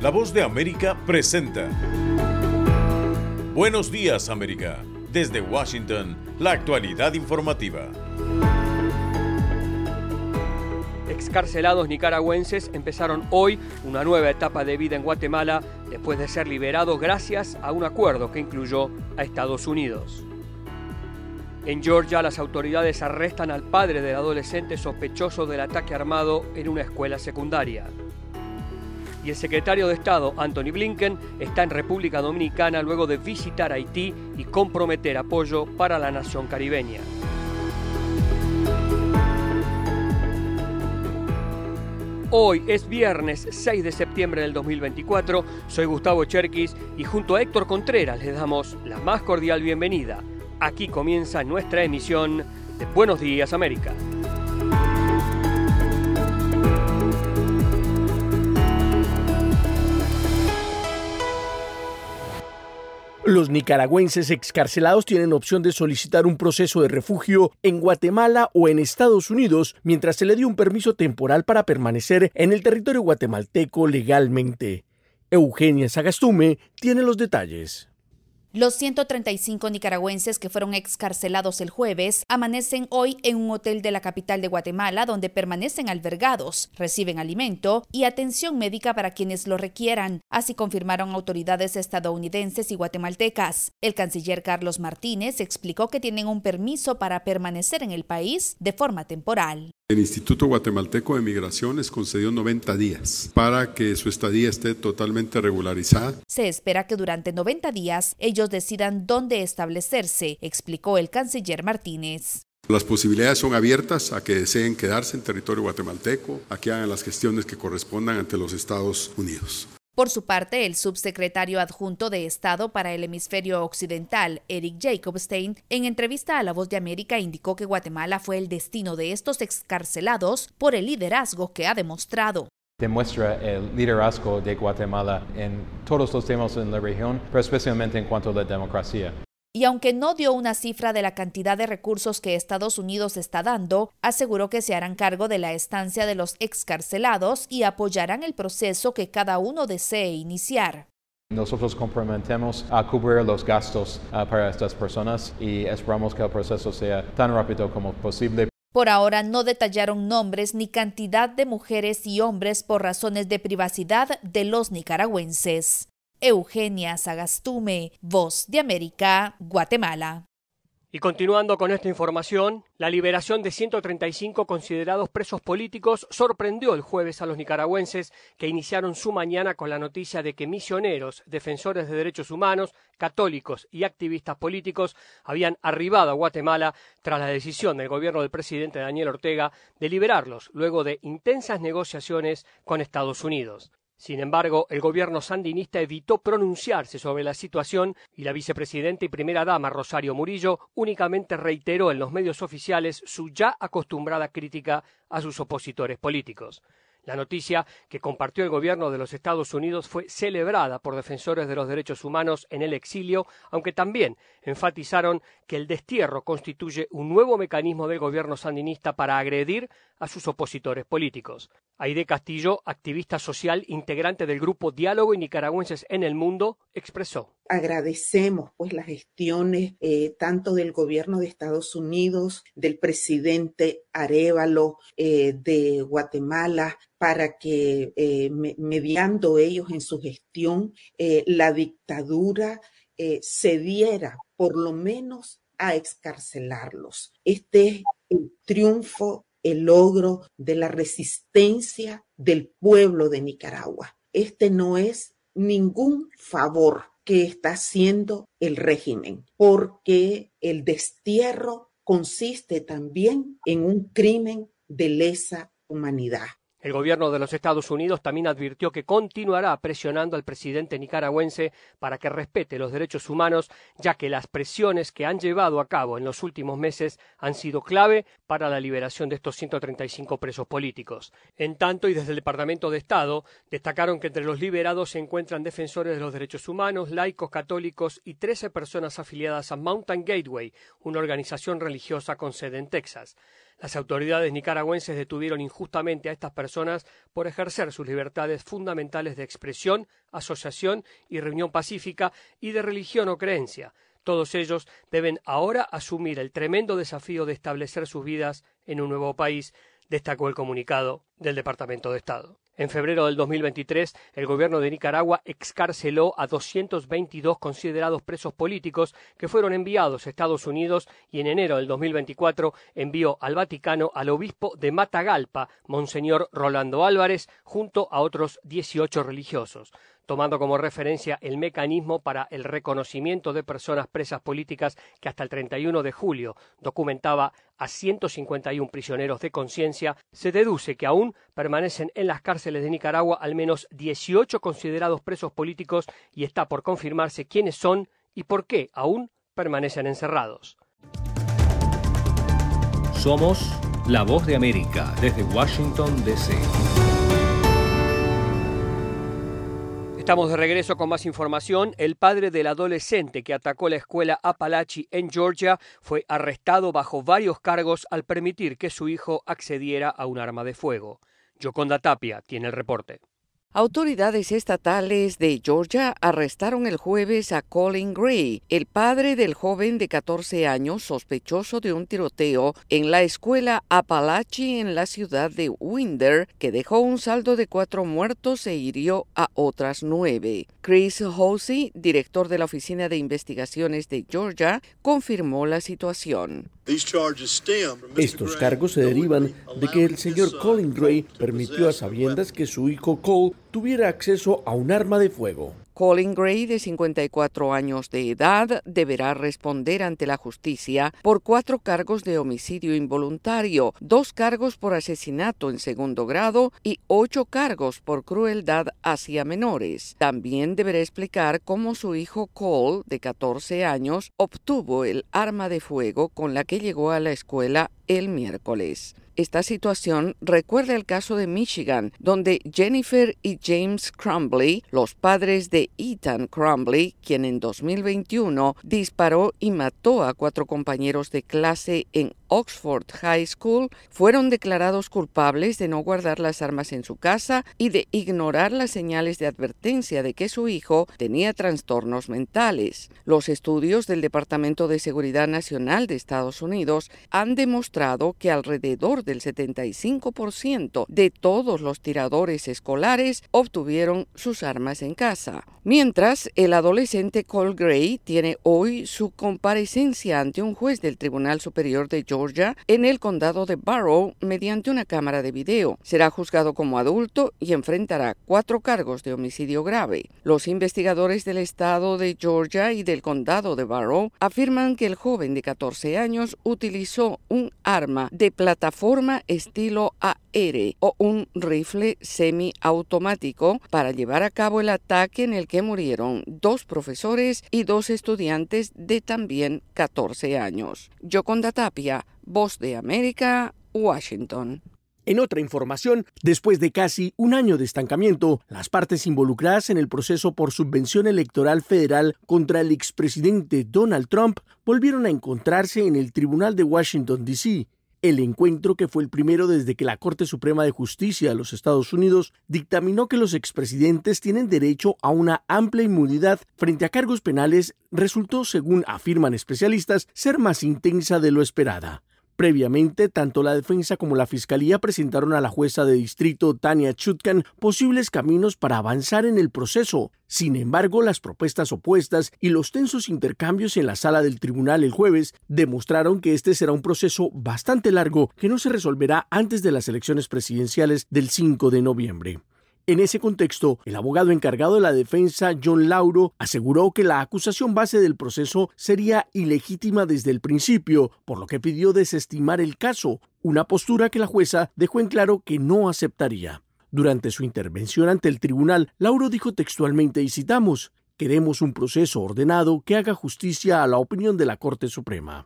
La Voz de América presenta Buenos Días, América. Desde Washington, la actualidad informativa. Excarcelados nicaragüenses empezaron hoy una nueva etapa de vida en Guatemala después de ser liberados gracias a un acuerdo que incluyó a Estados Unidos. En Georgia, las autoridades arrestan al padre del adolescente sospechoso del ataque armado en una escuela secundaria. Y el secretario de Estado, Antony Blinken, está en República Dominicana luego de visitar Haití y comprometer apoyo para la nación caribeña. Hoy es viernes 6 de septiembre del 2024, soy Gustavo Cherkis y junto a Héctor Contreras les damos la más cordial bienvenida. Aquí comienza nuestra emisión de Buenos Días, América. Los nicaragüenses excarcelados tienen opción de solicitar un proceso de refugio en Guatemala o en Estados Unidos mientras se le dio un permiso temporal para permanecer en el territorio guatemalteco legalmente. Eugenia Sagastume tiene los detalles. Los 135 nicaragüenses que fueron excarcelados el jueves amanecen hoy en un hotel de la capital de Guatemala donde permanecen albergados, reciben alimento y atención médica para quienes lo requieran, así confirmaron autoridades estadounidenses y guatemaltecas. El canciller Carlos Martínez explicó que tienen un permiso para permanecer en el país de forma temporal. El Instituto Guatemalteco de Migración les concedió 90 días para que su estadía esté totalmente regularizada. Se espera que durante 90 días ellos decidan dónde establecerse, explicó el canciller Martínez. Las posibilidades son abiertas a que deseen quedarse en territorio guatemalteco, a que hagan las gestiones que correspondan ante los Estados Unidos. Por su parte, el subsecretario adjunto de Estado para el Hemisferio Occidental, Eric Jacobstein, en entrevista a La Voz de América indicó que Guatemala fue el destino de estos excarcelados por el liderazgo que ha demostrado. Demuestra el liderazgo de Guatemala en todos los temas en la región, pero especialmente en cuanto a la democracia. Y aunque no dio una cifra de la cantidad de recursos que Estados Unidos está dando, aseguró que se harán cargo de la estancia de los excarcelados y apoyarán el proceso que cada uno desee iniciar. Nosotros comprometemos a cubrir los gastos para estas personas y esperamos que el proceso sea tan rápido como posible. Por ahora no detallaron nombres ni cantidad de mujeres y hombres por razones de privacidad de los nicaragüenses. Eugenia Sagastume, Voz de América, Guatemala. Y continuando con esta información, la liberación de 135 considerados presos políticos sorprendió el jueves a los nicaragüenses que iniciaron su mañana con la noticia de que misioneros, defensores de derechos humanos, católicos y activistas políticos habían arribado a Guatemala tras la decisión del gobierno del presidente Daniel Ortega de liberarlos luego de intensas negociaciones con Estados Unidos. Sin embargo, el gobierno sandinista evitó pronunciarse sobre la situación y la vicepresidenta y primera dama Rosario Murillo únicamente reiteró en los medios oficiales su ya acostumbrada crítica a sus opositores políticos. La noticia que compartió el gobierno de los Estados Unidos fue celebrada por defensores de los derechos humanos en el exilio, aunque también enfatizaron que el destierro constituye un nuevo mecanismo del gobierno sandinista para agredir a sus opositores políticos. Aide Castillo, activista social integrante del grupo Diálogo y Nicaragüenses en el Mundo, expresó. Agradecemos las gestiones tanto del gobierno de Estados Unidos, del presidente Arévalo de Guatemala, para que mediando ellos en su gestión la dictadura cediera por lo menos a excarcelarlos. Este es el triunfo, el logro de la resistencia del pueblo de Nicaragua. Este no es ningún favor que está haciendo el régimen, porque el destierro consiste también en un crimen de lesa humanidad. El gobierno de los Estados Unidos también advirtió que continuará presionando al presidente nicaragüense para que respete los derechos humanos, ya que las presiones que han llevado a cabo en los últimos meses han sido clave para la liberación de estos 135 presos políticos. En tanto, y desde el Departamento de Estado, destacaron que entre los liberados se encuentran defensores de los derechos humanos, laicos católicos y 13 personas afiliadas a Mountain Gateway, una organización religiosa con sede en Texas. Las autoridades nicaragüenses detuvieron injustamente a estas personas por ejercer sus libertades fundamentales de expresión, asociación y reunión pacífica y de religión o creencia. Todos ellos deben ahora asumir el tremendo desafío de establecer sus vidas en un nuevo país, destacó el comunicado del Departamento de Estado. En febrero del 2023, el gobierno de Nicaragua excarceló a 222 considerados presos políticos que fueron enviados a Estados Unidos y en enero del 2024 envió al Vaticano al obispo de Matagalpa, Monseñor Rolando Álvarez, junto a otros 18 religiosos. Tomando como referencia el mecanismo para el reconocimiento de personas presas políticas que hasta el 31 de julio documentaba a 151 prisioneros de conciencia, se deduce que aún permanecen en las cárceles de Nicaragua al menos 18 considerados presos políticos y está por confirmarse quiénes son y por qué aún permanecen encerrados. Somos La Voz de América desde Washington, D.C. Estamos de regreso con más información. El padre del adolescente que atacó la escuela Apalachee en Georgia fue arrestado bajo varios cargos al permitir que su hijo accediera a un arma de fuego. Yoconda Tapia tiene el reporte. Autoridades estatales de Georgia arrestaron el jueves a Colin Gray, el padre del joven de 14 años sospechoso de un tiroteo en la escuela Apalachee en la ciudad de Winder, que dejó un saldo de 4 muertos e hirió a otras 9. Chris Hosey, director de la Oficina de Investigaciones de Georgia, confirmó la situación. Estos cargos se derivan de que el señor Colin Gray permitió a sabiendas que su hijo Cole tuviera acceso a un arma de fuego. Colin Gray, de 54 años de edad, deberá responder ante la justicia por 4 cargos de homicidio involuntario, 2 cargos por asesinato en segundo grado y 8 cargos por crueldad hacia menores. También deberá explicar cómo su hijo Cole, de 14 años, obtuvo el arma de fuego con la que llegó a la escuela el miércoles. Esta situación recuerda el caso de Michigan, donde Jennifer y James Crumbley, los padres de Ethan Crumbley, quien en 2021 disparó y mató a 4 compañeros de clase en Oxford High School, fueron declarados culpables de no guardar las armas en su casa y de ignorar las señales de advertencia de que su hijo tenía trastornos mentales. Los estudios del Departamento de Seguridad Nacional de Estados Unidos han demostrado que alrededor del 75% de todos los tiradores escolares obtuvieron sus armas en casa. Mientras, el adolescente Cole Gray tiene hoy su comparecencia ante un juez del Tribunal Superior de Georgia en el condado de Barrow mediante una cámara de video. Será juzgado como adulto y enfrentará 4 cargos de homicidio grave. Los investigadores del estado de Georgia y del condado de Barrow afirman que el joven de 14 años utilizó un arma de plataforma estilo AR o un rifle semiautomático para llevar a cabo el ataque en el que murieron 2 profesores y 2 estudiantes de también 14 años. Yoconda Tapia, Voz de América, Washington. En otra información, después de casi un año de estancamiento, las partes involucradas en el proceso por subvención electoral federal contra el expresidente Donald Trump volvieron a encontrarse en el Tribunal de Washington, D.C. El encuentro, que fue el primero desde que la Corte Suprema de Justicia de los Estados Unidos dictaminó que los expresidentes tienen derecho a una amplia inmunidad frente a cargos penales, resultó, según afirman especialistas, ser más intensa de lo esperada. Previamente, tanto la defensa como la fiscalía presentaron a la jueza de distrito Tanya Chutkan posibles caminos para avanzar en el proceso. Sin embargo, las propuestas opuestas y los tensos intercambios en la sala del tribunal el jueves demostraron que este será un proceso bastante largo que no se resolverá antes de las elecciones presidenciales del 5 de noviembre. En ese contexto, el abogado encargado de la defensa, John Lauro, aseguró que la acusación base del proceso sería ilegítima desde el principio, por lo que pidió desestimar el caso, una postura que la jueza dejó en claro que no aceptaría. Durante su intervención ante el tribunal, Lauro dijo textualmente, y citamos, "Queremos un proceso ordenado que haga justicia a la opinión de la Corte Suprema".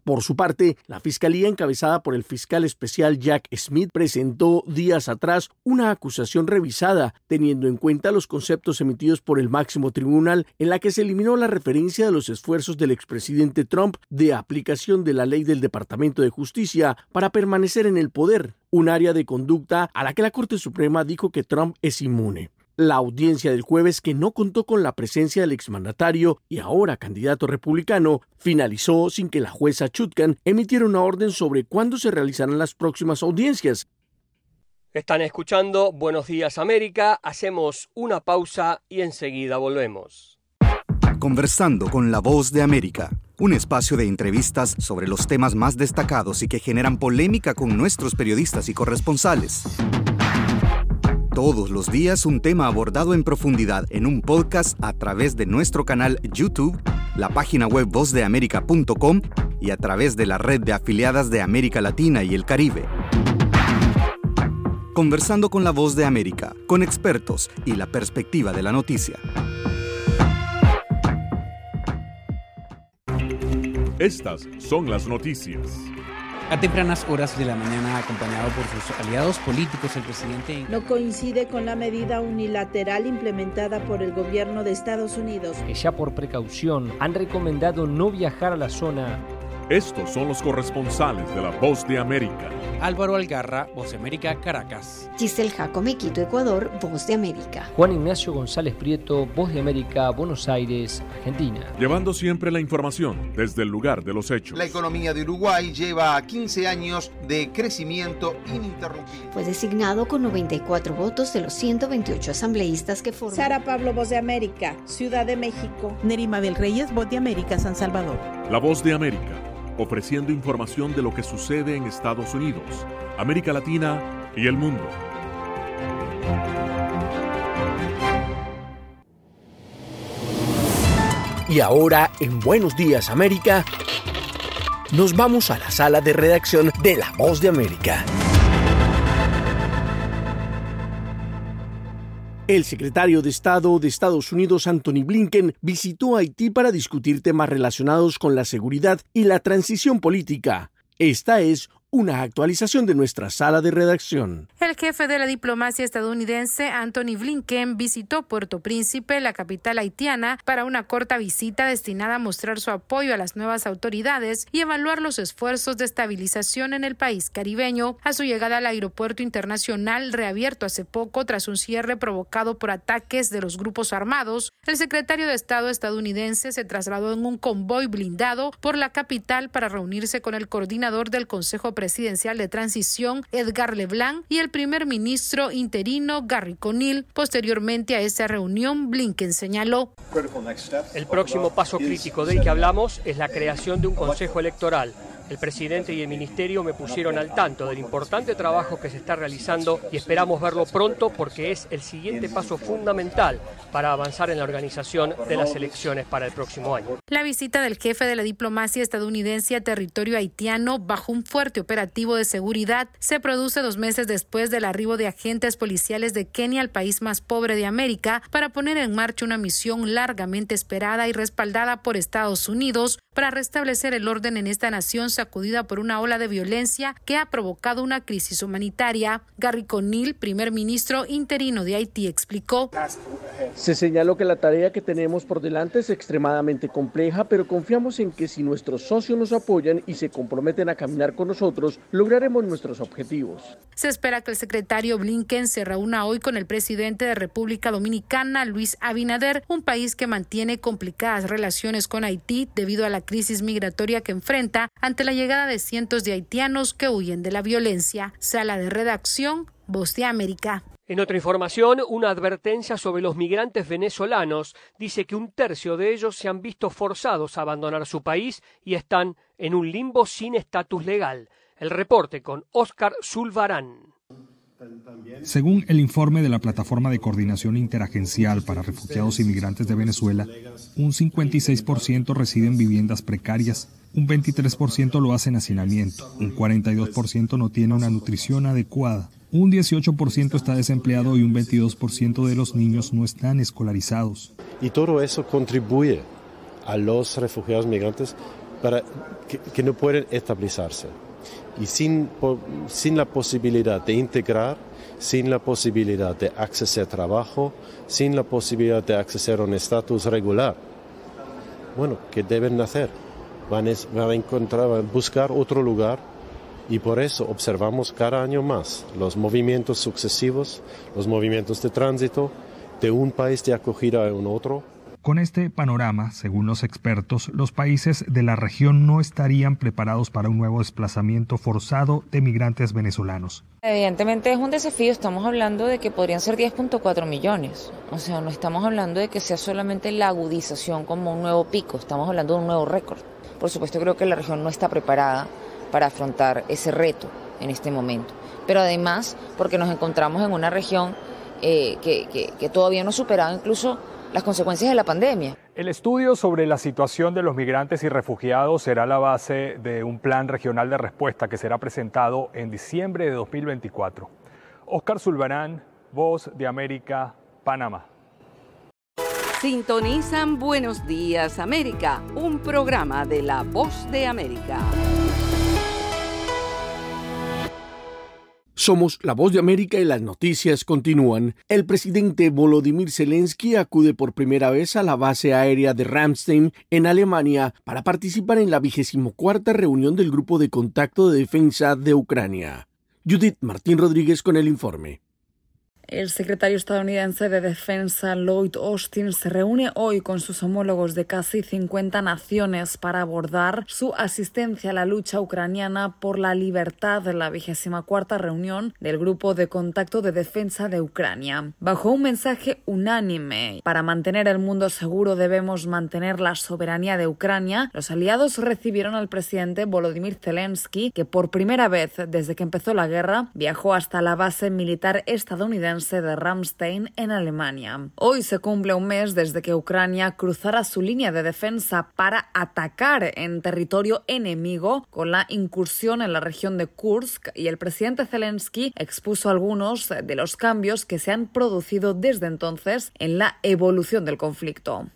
Por su parte, la Fiscalía, encabezada por el fiscal especial Jack Smith, presentó días atrás una acusación revisada, teniendo en cuenta los conceptos emitidos por el máximo tribunal, en la que se eliminó la referencia de los esfuerzos del expresidente Trump de aplicación de la ley del Departamento de Justicia para permanecer en el poder, un área de conducta a la que la Corte Suprema dijo que Trump es inmune. La audiencia del jueves, que no contó con la presencia del exmandatario y ahora candidato republicano, finalizó sin que la jueza Chutkan emitiera una orden sobre cuándo se realizarán las próximas audiencias. Están escuchando Buenos Días América, hacemos una pausa y enseguida volvemos. Conversando con la Voz de América, un espacio de entrevistas sobre los temas más destacados y que generan polémica con nuestros periodistas y corresponsales. Todos los días un tema abordado en profundidad en un podcast a través de nuestro canal YouTube, la página web vozdeamerica.com y a través de la red de afiliadas de América Latina y el Caribe. Conversando con la Voz de América, con expertos y la perspectiva de la noticia. Estas son las noticias. A tempranas horas de la mañana, acompañado por sus aliados políticos, el presidente no coincide con la medida unilateral implementada por el gobierno de Estados Unidos, que ya por precaución han recomendado no viajar a la zona. Estos son los corresponsales de La Voz de América. Álvaro Algarra, Voz de América, Caracas. Giselle Jacome, Quito, Ecuador, Voz de América. Juan Ignacio González Prieto, Voz de América, Buenos Aires, Argentina. Llevando siempre la información desde el lugar de los hechos. La economía de Uruguay lleva 15 años de crecimiento ininterrumpido. Fue designado con 94 votos de los 128 asambleístas que forman. Sara Pablo, Voz de América, Ciudad de México. Nerima Bel Reyes, Voz de América, San Salvador. La Voz de América, ofreciendo información de lo que sucede en Estados Unidos, América Latina y el mundo. Y ahora, en Buenos Días América, nos vamos a la sala de redacción de La Voz de América. El secretario de Estado de Estados Unidos, Antony Blinken, visitó Haití para discutir temas relacionados con la seguridad y la transición política. Esta es una actualización de nuestra sala de redacción. El jefe de la diplomacia estadounidense, Antony Blinken, visitó Puerto Príncipe, la capital haitiana, para una corta visita destinada a mostrar su apoyo a las nuevas autoridades y evaluar los esfuerzos de estabilización en el país caribeño. A su llegada al aeropuerto internacional, reabierto hace poco tras un cierre provocado por ataques de los grupos armados, el secretario de Estado estadounidense se trasladó en un convoy blindado por la capital para reunirse con el coordinador del Consejo Presidencial de Transición, Edgar Leblanc, y el primer ministro interino, Gary Conille. Posteriormente a esa reunión, Blinken señaló: el próximo paso crítico del que hablamos es la creación de un consejo electoral. El presidente y el ministerio me pusieron al tanto del importante trabajo que se está realizando y esperamos verlo pronto porque es el siguiente paso fundamental para avanzar en la organización de las elecciones para el próximo año. La visita del jefe de la diplomacia estadounidense a territorio haitiano bajo un fuerte operativo de seguridad se produce 2 meses después del arribo de agentes policiales de Kenia al país más pobre de América para poner en marcha una misión largamente esperada y respaldada por Estados Unidos para restablecer el orden en esta nación sacudida por una ola de violencia que ha provocado una crisis humanitaria. Gary Conille, primer ministro interino de Haití, explicó: se señaló que la tarea que tenemos por delante es extremadamente compleja, pero confiamos en que si nuestros socios nos apoyan y se comprometen a caminar con nosotros, lograremos nuestros objetivos. Se espera que el secretario Blinken se reúna hoy con el presidente de República Dominicana, Luis Abinader, un país que mantiene complicadas relaciones con Haití debido a la crisis migratoria que enfrenta ante la llegada de cientos de haitianos que huyen de la violencia. Sala de redacción, Voz de América. En otra información, una advertencia sobre los migrantes venezolanos dice que 1/3 de ellos se han visto forzados a abandonar su país y están en un limbo sin estatus legal. El reporte con Oscar Zulbarán. Según el informe de la Plataforma de Coordinación Interagencial para Refugiados y Migrantes de Venezuela, un 56% reside en viviendas precarias, un 23% lo hace en hacinamiento, un 42% no tiene una nutrición adecuada, un 18% está desempleado y un 22% de los niños no están escolarizados. Y todo eso contribuye a los refugiados migrantes que no pueden estabilizarse. Y sin la posibilidad de integrar, sin la posibilidad de acceder a trabajo, sin la posibilidad de acceder a un estatus regular. Bueno, ¿qué deben hacer? Van a buscar otro lugar, y por eso observamos cada año más los movimientos sucesivos, los movimientos de tránsito de un país de acogida a un otro. Con este panorama, según los expertos, los países de la región no estarían preparados para un nuevo desplazamiento forzado de migrantes venezolanos. Evidentemente es un desafío, estamos hablando de que podrían ser 10.4 millones, o sea, no estamos hablando de que sea solamente la agudización como un nuevo pico, estamos hablando de un nuevo récord. Por supuesto, creo que la región no está preparada para afrontar ese reto en este momento, pero además porque nos encontramos en una región que todavía no ha superado incluso las consecuencias de la pandemia. El estudio sobre la situación de los migrantes y refugiados será la base de un plan regional de respuesta que será presentado en diciembre de 2024. Oscar Zulbarán, Voz de América, Panamá. Sintonizan Buenos Días América, un programa de La Voz de América. Somos La Voz de América y las noticias continúan. El presidente Volodymyr Zelensky acude por primera vez a la base aérea de Ramstein en Alemania para participar en la 24ª reunión del Grupo de Contacto de Defensa de Ucrania. Judith Martín Rodríguez con el informe. El secretario estadounidense de Defensa, Lloyd Austin, se reúne hoy con sus homólogos de casi 50 naciones para abordar su asistencia a la lucha ucraniana por la libertad de la 24ª reunión del Grupo de Contacto de Defensa de Ucrania. Bajo un mensaje unánime, para mantener el mundo seguro debemos mantener la soberanía de Ucrania, los aliados recibieron al presidente Volodymyr Zelensky, que por primera vez desde que empezó la guerra viajó hasta la base militar estadounidense de Ramstein en Alemania. Hoy se cumple un mes desde que Ucrania cruzara su línea de defensa para atacar en territorio enemigo con la incursión en la región de Kursk, y el presidente Zelensky expuso algunos de los cambios que se han producido desde entonces en la evolución del conflicto.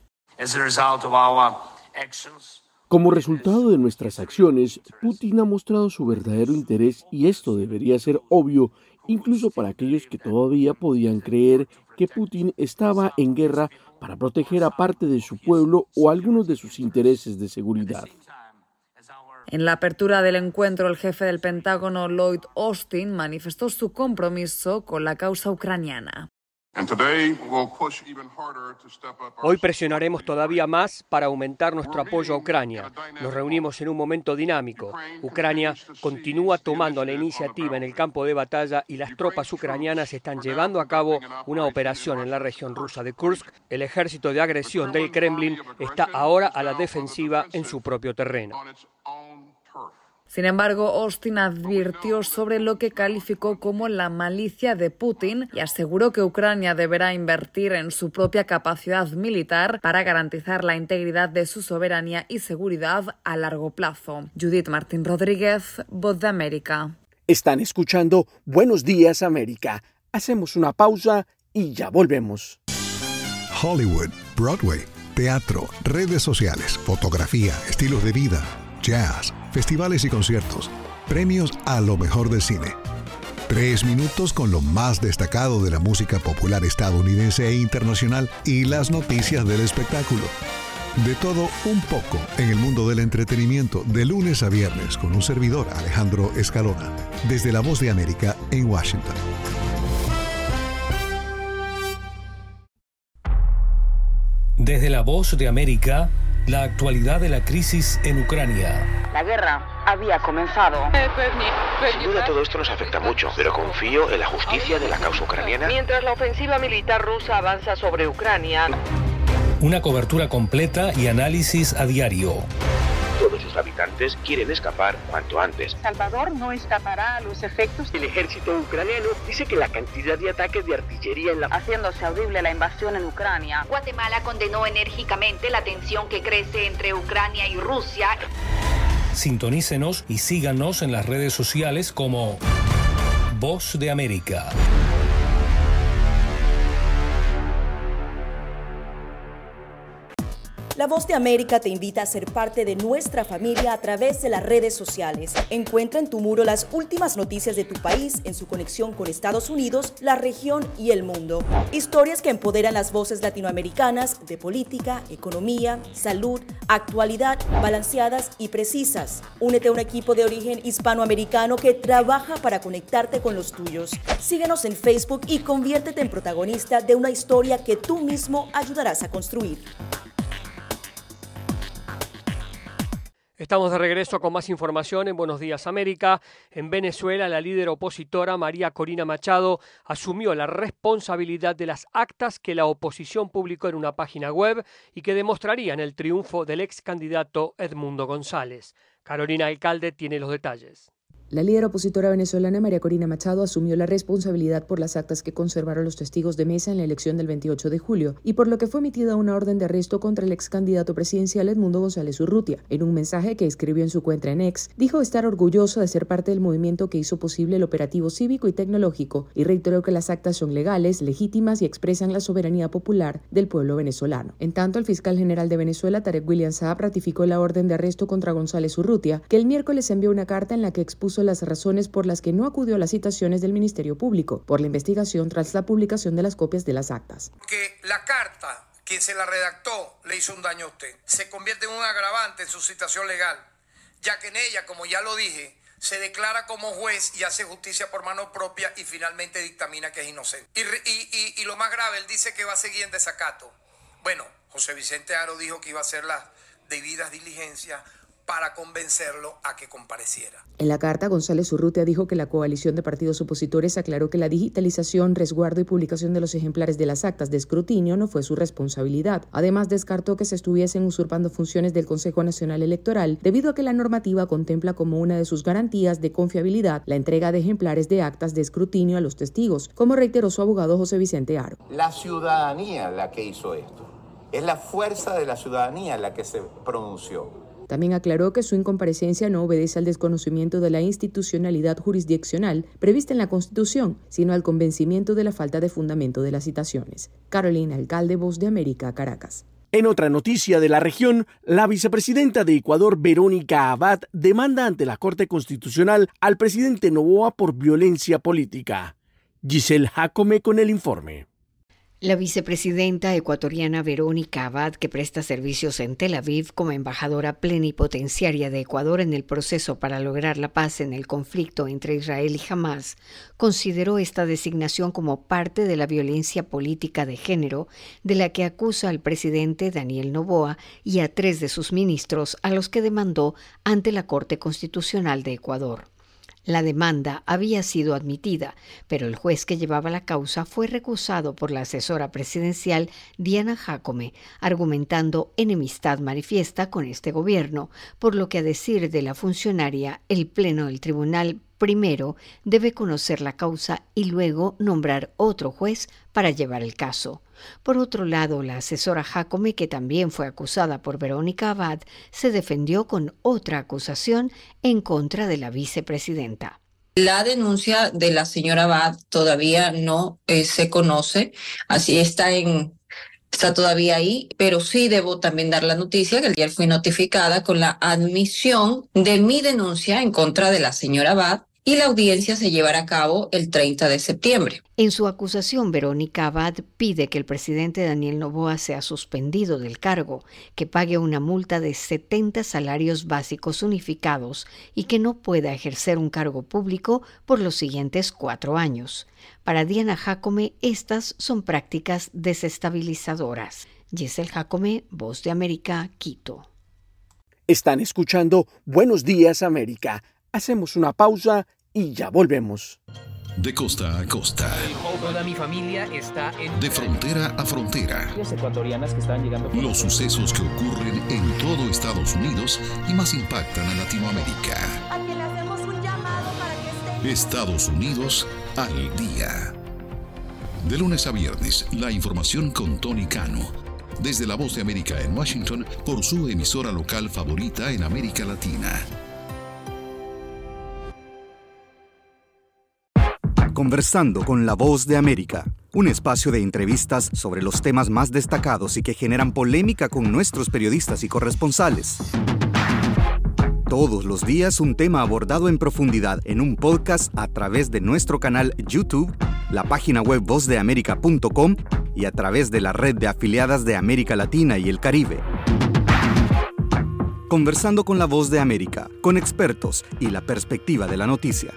Como resultado de nuestras acciones, Putin ha mostrado su verdadero interés, y esto debería ser obvio incluso para aquellos que todavía podían creer que Putin estaba en guerra para proteger a parte de su pueblo o algunos de sus intereses de seguridad. En la apertura del encuentro, el jefe del Pentágono, Lloyd Austin, manifestó su compromiso con la causa ucraniana. Hoy presionaremos todavía más para aumentar nuestro apoyo a Ucrania. Nos reunimos en un momento dinámico. Ucrania continúa tomando la iniciativa en el campo de batalla y las tropas ucranianas están llevando a cabo una operación en la región rusa de Kursk. El ejército de agresión del Kremlin está ahora a la defensiva en su propio terreno. Sin embargo, Austin advirtió sobre lo que calificó como la malicia de Putin y aseguró que Ucrania deberá invertir en su propia capacidad militar para garantizar la integridad de su soberanía y seguridad a largo plazo. Judith Martín Rodríguez, Voz de América. Están escuchando Buenos Días América. Hacemos una pausa y ya volvemos. Hollywood, Broadway, teatro, redes sociales, fotografía, estilos de vida, jazz, festivales y conciertos, premios a lo mejor del cine. 3 minutos con lo más destacado de la música popular estadounidense e internacional y las noticias del espectáculo. De todo un poco en el mundo del entretenimiento, de lunes a viernes, con un servidor, Alejandro Escalona, desde La Voz de América en Washington. Desde La Voz de América, la actualidad de la crisis en Ucrania. La guerra había comenzado. Sin duda todo esto nos afecta mucho, pero confío en la justicia de la causa ucraniana. Mientras la ofensiva militar rusa avanza sobre Ucrania. Una cobertura completa y análisis a diario. Todos sus habitantes quieren escapar cuanto antes. Salvador no escapará a los efectos. El ejército ucraniano dice que la cantidad de ataques de artillería en la... haciéndose audible la invasión en Ucrania. Guatemala condenó enérgicamente la tensión que crece entre Ucrania y Rusia. Sintonícenos y síganos en las redes sociales como Voz de América. La Voz de América te invita a ser parte de nuestra familia a través de las redes sociales. Encuentra en tu muro las últimas noticias de tu país en su conexión con Estados Unidos, la región y el mundo. Historias que empoderan las voces latinoamericanas de política, economía, salud, actualidad, balanceadas y precisas. Únete a un equipo de origen hispanoamericano que trabaja para conectarte con los tuyos. Síguenos en Facebook y conviértete en protagonista de una historia que tú mismo ayudarás a construir. Estamos de regreso con más información en Buenos Días América. En Venezuela, la líder opositora María Corina Machado asumió la responsabilidad de las actas que la oposición publicó en una página web y que demostrarían el triunfo del ex candidato Edmundo González. Carolina Alcalde tiene los detalles. La líder opositora venezolana María Corina Machado asumió la responsabilidad por las actas que conservaron los testigos de mesa en la elección del 28 de julio y por lo que fue emitida una orden de arresto contra el ex candidato presidencial Edmundo González Urrutia. En un mensaje que escribió en su cuenta en X, dijo estar orgulloso de ser parte del movimiento que hizo posible el operativo cívico y tecnológico y reiteró que las actas son legales, legítimas y expresan la soberanía popular del pueblo venezolano. En tanto, el fiscal general de Venezuela, Tarek William Saab, ratificó la orden de arresto contra González Urrutia, que el miércoles envió una carta en la que expuso las razones por las que no acudió a las citaciones del Ministerio Público por la investigación tras la publicación de las copias de las actas. Que la carta, quien se la redactó, le hizo un daño a usted. Se convierte en un agravante en su citación legal, ya que en ella, como ya lo dije, se declara como juez y hace justicia por mano propia y finalmente dictamina que es inocente. Y lo más grave, él dice que va a seguir en desacato. Bueno, José Vicente Haro dijo que iba a hacer las debidas diligencias para convencerlo a que compareciera. En la carta, González Urrutia dijo que la coalición de partidos opositores aclaró que la digitalización, resguardo y publicación de los ejemplares de las actas de escrutinio no fue su responsabilidad. Además, descartó que se estuviesen usurpando funciones del Consejo Nacional Electoral debido a que la normativa contempla como una de sus garantías de confiabilidad la entrega de ejemplares de actas de escrutinio a los testigos, como reiteró su abogado José Vicente Haro. La ciudadanía la que hizo esto. Es la fuerza de la ciudadanía la que se pronunció. También aclaró que su incomparecencia no obedece al desconocimiento de la institucionalidad jurisdiccional prevista en la Constitución, sino al convencimiento de la falta de fundamento de las citaciones. Carolina Alcalde, Voz de América, Caracas. En otra noticia de la región, la vicepresidenta de Ecuador, Verónica Abad, demanda ante la Corte Constitucional al presidente Noboa por violencia política. Giselle Jacome con el informe. La vicepresidenta ecuatoriana Verónica Abad, que presta servicios en Tel Aviv como embajadora plenipotenciaria de Ecuador en el proceso para lograr la paz en el conflicto entre Israel y Hamás, consideró esta designación como parte de la violencia política de género de la que acusa al presidente Daniel Noboa y a 3 de sus ministros, a los que demandó ante la Corte Constitucional de Ecuador. La demanda había sido admitida, pero el juez que llevaba la causa fue recusado por la asesora presidencial Diana Jacome, argumentando enemistad manifiesta con este gobierno, por lo que a decir de la funcionaria, el Pleno del Tribunal primero debe conocer la causa y luego nombrar otro juez para llevar el caso. Por otro lado, la asesora Jacome, que también fue acusada por Verónica Abad, se defendió con otra acusación en contra de la vicepresidenta. La denuncia de la señora Abad todavía no se conoce, así está todavía ahí, pero sí debo también dar la noticia que ayer fui notificada con la admisión de mi denuncia en contra de la señora Abad y la audiencia se llevará a cabo el 30 de septiembre. En su acusación, Verónica Abad pide que el presidente Daniel Noboa sea suspendido del cargo, que pague una multa de 70 salarios básicos unificados y que no pueda ejercer un cargo público por los siguientes 4 años. Para Diana Jacome, estas son prácticas desestabilizadoras. Giselle Jacome, Voz de América, Quito. Están escuchando Buenos Días América. Hacemos una pausa y ya volvemos. De costa a costa. Toda mi familia está en... De frontera a frontera. Las ecuatorianas que están llegando... Los sucesos que ocurren en todo Estados Unidos y más impactan a Latinoamérica. A quien le hacemos un llamado para que esté... Estados Unidos al día. De lunes a viernes, la información con Tony Cano. Desde la Voz de América en Washington, por su emisora local favorita en América Latina. Conversando con la Voz de América. un espacio de entrevistas sobre los temas más destacados y que generan polémica con nuestros periodistas y corresponsales. Todos los días un tema abordado en profundidad en un podcast a través de nuestro canal YouTube, la página web vozdeamerica.com y a través de la red de afiliadas de América Latina y el Caribe. Conversando con la Voz de América, con expertos y la perspectiva de la noticia.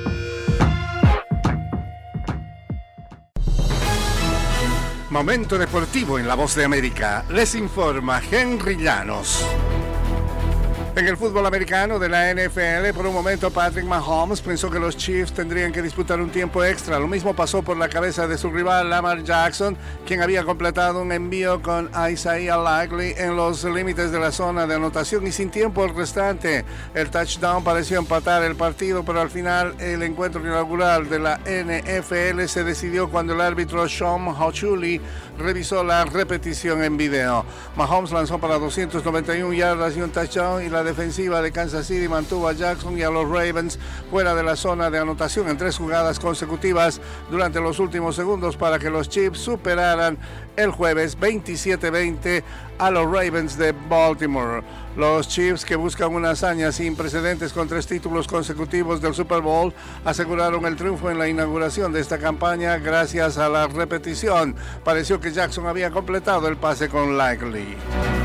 Momento deportivo en la Voz de América. Les informa Henry Llanos. En el fútbol americano de la NFL, por un momento Patrick Mahomes pensó que los Chiefs tendrían que disputar un tiempo extra. Lo mismo pasó por la cabeza de su rival Lamar Jackson, quien había completado un envío con Isaiah Likely en los límites de la zona de anotación y sin tiempo restante. El touchdown pareció empatar el partido, pero al final el encuentro inaugural de la NFL se decidió cuando el árbitro Sean Hochuli revisó la repetición en video. Mahomes lanzó para 291 yardas y un touchdown, y la defensiva de Kansas City mantuvo a Jackson y a los Ravens fuera de la zona de anotación en 3 jugadas consecutivas durante los últimos segundos para que los Chiefs superaran el jueves 27-20 a los Ravens de Baltimore. Los Chiefs, que buscan una hazaña sin precedentes con 3 títulos consecutivos del Super Bowl, aseguraron el triunfo en la inauguración de esta campaña gracias a la repetición. Pareció que Jackson había completado el pase con Likely.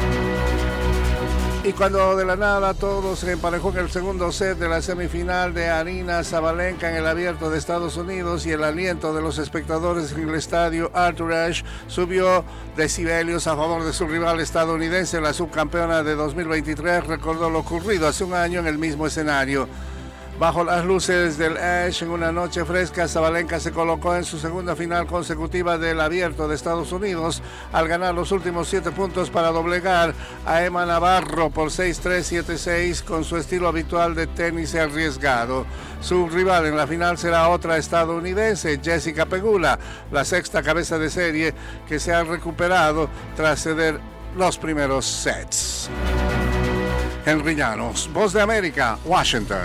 Y cuando de la nada todo se emparejó en el segundo set de la semifinal de Aryna Sabalenka en el Abierto de Estados Unidos y el aliento de los espectadores en el estadio Arthur Ashe subió decibelios a favor de su rival estadounidense, la subcampeona de 2023 recordó lo ocurrido hace un año en el mismo escenario. Bajo las luces del Ashe, en una noche fresca, Sabalenka se colocó en su segunda final consecutiva del Abierto de Estados Unidos al ganar los últimos 7 puntos para doblegar a Emma Navarro por 6-3, 7-6 con su estilo habitual de tenis arriesgado. Su rival en la final será otra estadounidense, Jessica Pegula, la 6ª cabeza de serie que se ha recuperado tras ceder los primeros sets. Henry Llanos, Voz de América, Washington.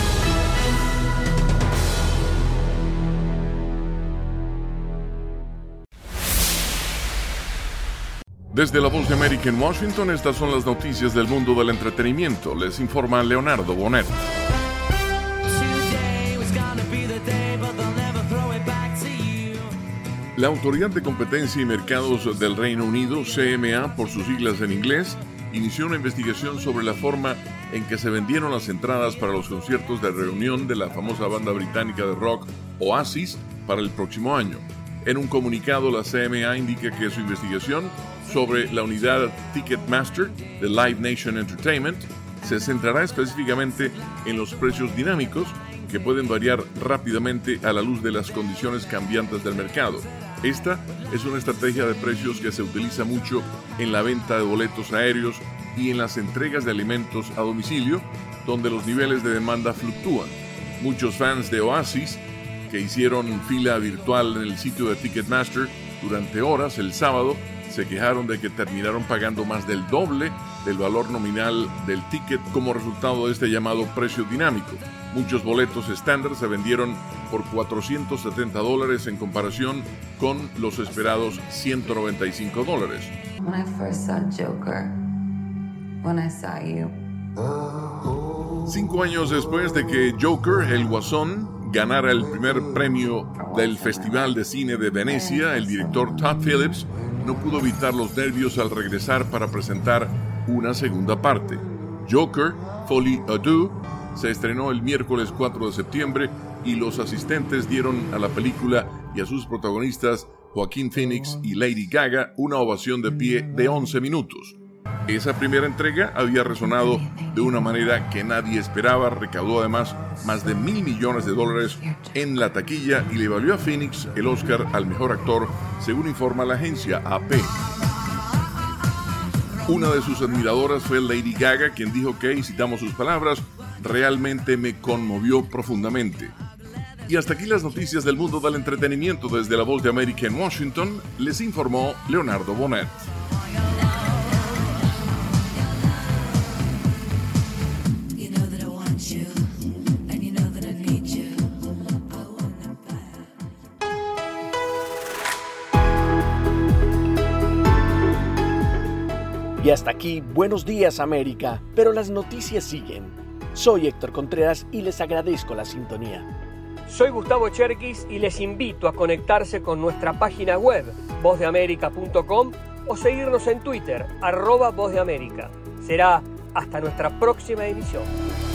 Desde la Voz de América en Washington, estas son las noticias del mundo del entretenimiento. Les informa Leonardo Bonet. La Autoridad de Competencia y Mercados del Reino Unido, CMA por sus siglas en inglés, inició una investigación sobre la forma en que se vendieron las entradas para los conciertos de reunión de la famosa banda británica de rock Oasis para el próximo año. En un comunicado, la CMA indica que su investigación sobre la unidad Ticketmaster de Live Nation Entertainment se centrará específicamente en los precios dinámicos que pueden variar rápidamente a la luz de las condiciones cambiantes del mercado. Esta es una estrategia de precios que se utiliza mucho en la venta de boletos aéreos y en las entregas de alimentos a domicilio, donde los niveles de demanda fluctúan. Muchos fans de Oasis, que hicieron fila virtual en el sitio de Ticketmaster durante horas el sábado, se quejaron de que terminaron pagando más del doble del valor nominal del ticket como resultado de este llamado precio dinámico. Muchos boletos estándar se vendieron por $470 en comparación con los esperados $195. When I first saw Joker, when I saw you. 5 años después de que Joker, el Guasón, ganara el primer premio del Festival de Cine de Venecia, el director Todd Phillips no pudo evitar los nervios al regresar para presentar una segunda parte. Joker, Folie à Deux, se estrenó el miércoles 4 de septiembre y los asistentes dieron a la película y a sus protagonistas, Joaquin Phoenix y Lady Gaga, una ovación de pie de 11 minutos. Esa primera entrega había resonado de una manera que nadie esperaba, recaudó además más de $1,000 millones en la taquilla y le valió a Phoenix el Oscar al mejor actor, según informa la agencia AP. Una de sus admiradoras fue Lady Gaga, quien dijo que, y citamos sus palabras, realmente me conmovió profundamente. Y hasta aquí las noticias del mundo del entretenimiento desde la Voz de América en Washington, les informó Leonardo Bonet. Y hasta aquí, Buenos Días América, pero las noticias siguen. Soy Héctor Contreras y les agradezco la sintonía. Soy Gustavo Cherkis y les invito a conectarse con nuestra página web, vozdeamerica.com, o seguirnos en Twitter, @vozdeamerica. Será hasta nuestra próxima emisión.